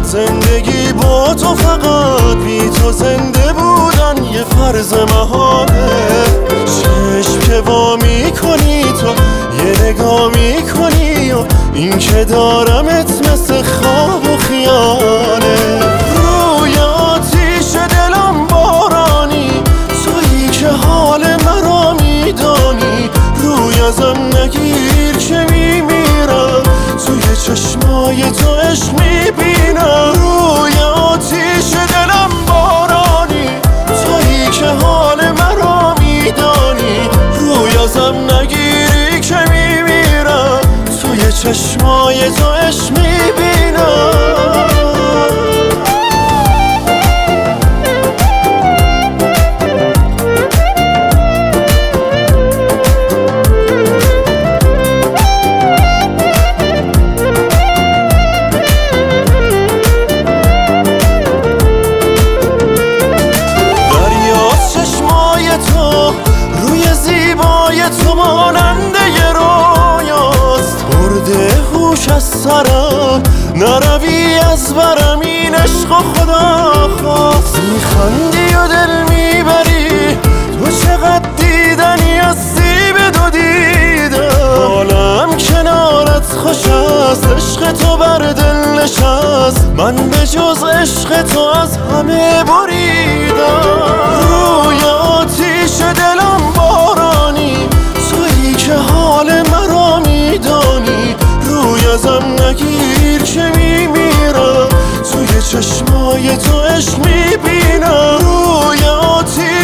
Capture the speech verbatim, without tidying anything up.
زندگی با تو فقط بی تو زنده بودن یه فرض محاله. چشم که وا میکنی تو یه نگاه میکنی و این که دارمت مثل خواب و خیاله. روی آتیش دلم بارانی تویی که حال مرا میدانی. روی ازم نگیر که میمیرم توی چشمای تو عشق میبینم. روی آتیش دلم بارانی تویی که حال مرا میدانی. روی ازم نگیری که میمیرم توی چشمای تو عشق میبینم. تو ماننده یه رویاست برده هوش از سرم. نروی از برم این عشق خدا خواست. میخندی و دل میبری تو چقدر دیدنی هستی به دو دیدم. حالم کنارت خوش است عشق تو بر دل نشست. من به جز عشق تو از همه بریدم. روی آتیش دلم بارانی تویی که حال مرا میدانی. روی ازم نگیر که میمیرم توی چشمای تو عشق میبینم. روی آتیش